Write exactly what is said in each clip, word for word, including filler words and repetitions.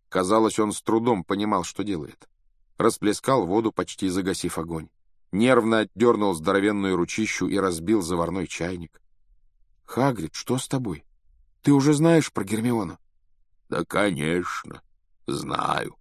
Казалось, он с трудом понимал, что делает. Расплескал воду, почти загасив огонь. Нервно отдернул здоровенную ручищу и разбил заварной чайник. — Хагрид, что с тобой? Ты уже знаешь про Гермиону? — Да, конечно, знаю.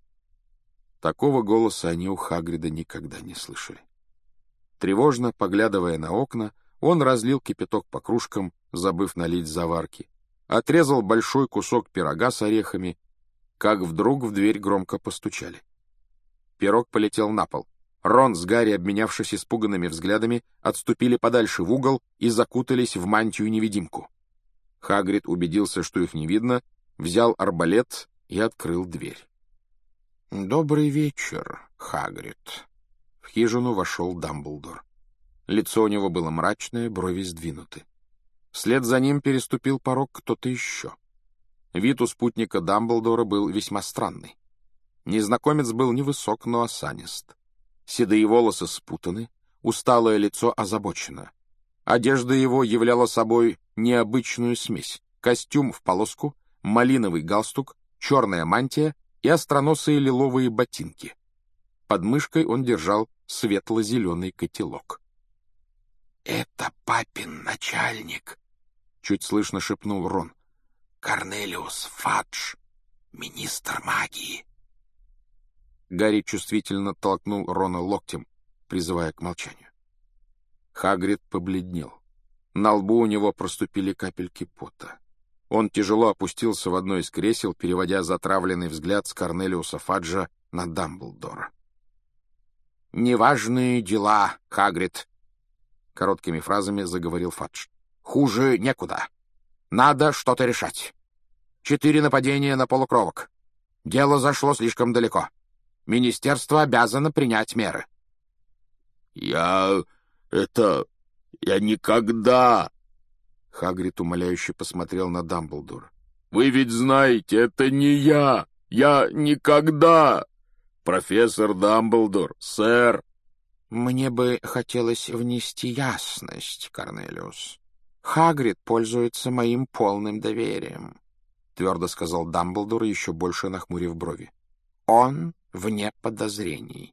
Такого голоса они у Хагрида никогда не слышали. Тревожно, поглядывая на окна, он разлил кипяток по кружкам, забыв налить заварки, отрезал большой кусок пирога с орехами, как вдруг в дверь громко постучали. Пирог полетел на пол. Рон с Гарри, обменявшись испуганными взглядами, отступили подальше в угол и закутались в мантию-невидимку. Хагрид убедился, что их не видно, взял арбалет и открыл дверь. — Добрый вечер, Хагрид. В хижину вошел Дамблдор. Лицо у него было мрачное, брови сдвинуты. Вслед за ним переступил порог кто-то еще. Вид у спутника Дамблдора был весьма странный. Незнакомец был невысок, но осанист. Седые волосы спутаны, усталое лицо озабочено. Одежда его являла собой необычную смесь: костюм в полоску, малиновый галстук, черная мантия и остроносые лиловые ботинки. Под мышкой он держал светло-зеленый котелок. — Это папин начальник, — чуть слышно шепнул Рон. — Корнелиус Фадж, министр магии. Гарри чувствительно толкнул Рона локтем, призывая к молчанию. Хагрид побледнел. На лбу у него проступили капельки пота. Он тяжело опустился в одно из кресел, переводя затравленный взгляд с Корнелиуса Фаджа на Дамблдора. — Неважные дела, Хагрид, — короткими фразами заговорил Фадж. — Хуже некуда. Надо что-то решать. Четыре нападения на полукровок. Дело зашло слишком далеко. Министерство обязано принять меры. — Я... это... я никогда... Хагрид умоляюще посмотрел на Дамблдора. — Вы ведь знаете, это не я! Я никогда... Профессор Дамблдор, сэр! — Мне бы хотелось внести ясность, Корнелиус. Хагрид пользуется моим полным доверием, — твердо сказал Дамблдор, еще больше нахмурив брови. — Он вне подозрений.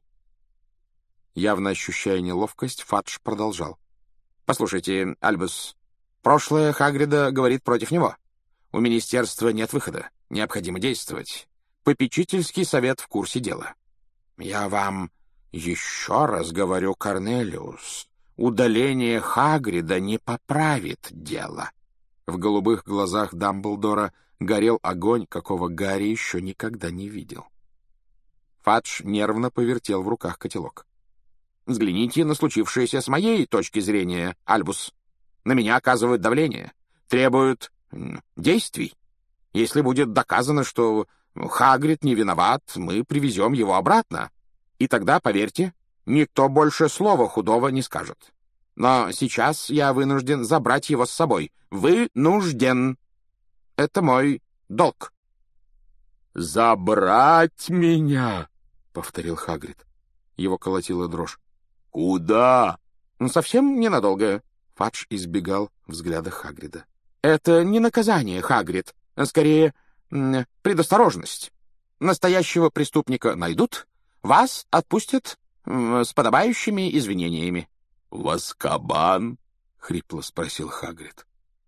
Явно ощущая неловкость, Фадж продолжал. — Послушайте, Альбус, прошлое Хагрида говорит против него. У министерства нет выхода. Необходимо действовать. Попечительский совет в курсе дела. — Я вам еще раз говорю, Корнелиус, удаление Хагрида не поправит дело. В голубых глазах Дамблдора горел огонь, какого Гарри еще никогда не видел. Фадж нервно повертел в руках котелок. — Взгляните на случившееся с моей точки зрения, Альбус. На меня оказывают давление, требуют действий. Если будет доказано, что Хагрид не виноват, мы привезем его обратно. И тогда, поверьте, никто больше слова худого не скажет. Но сейчас я вынужден забрать его с собой. Вынужден. Это мой долг. — Забрать меня? — повторил Хагрид. Его колотила дрожь. — Куда? — Совсем ненадолго. Фадж избегал взгляда Хагрида. — Это не наказание, Хагрид. Скорее, предосторожность. Настоящего преступника найдут, вас отпустят с подобающими извинениями. — В Азкабан? — хрипло спросил Хагрид.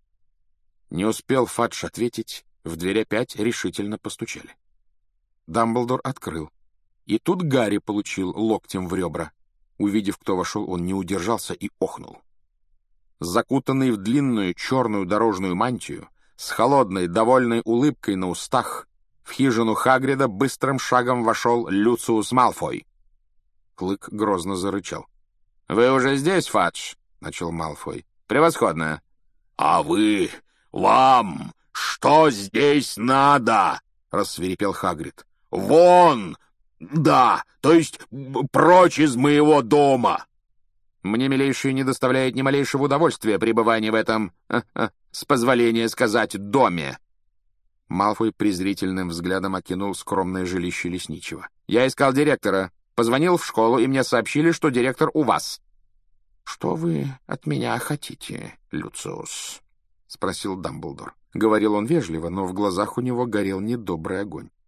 Не успел Фадж ответить, в дверь опять решительно постучали. Дамблдор открыл. И тут Гарри получил локтем в ребра. Увидев, кто вошел, он не удержался и охнул. Закутанный в длинную черную дорожную мантию, с холодной, довольной улыбкой на устах, в хижину Хагрида быстрым шагом вошел Люциус Малфой. Клык грозно зарычал. — Вы уже здесь, Фадж? — начал Малфой. — Превосходно. — А вы... вам что здесь надо? — рассвирепел Хагрид. — Вон! Да, то есть прочь из моего дома! Мне, милейший, не доставляет ни малейшего удовольствия пребывание в этом, с позволения сказать, доме. Малфой презрительным взглядом окинул скромное жилище лесничего. — Я искал директора. Позвонил в школу, и мне сообщили, что директор у вас. — Что вы от меня хотите, Люциус? — спросил Дамблдор. Говорил он вежливо, но в глазах у него горел недобрый огонь.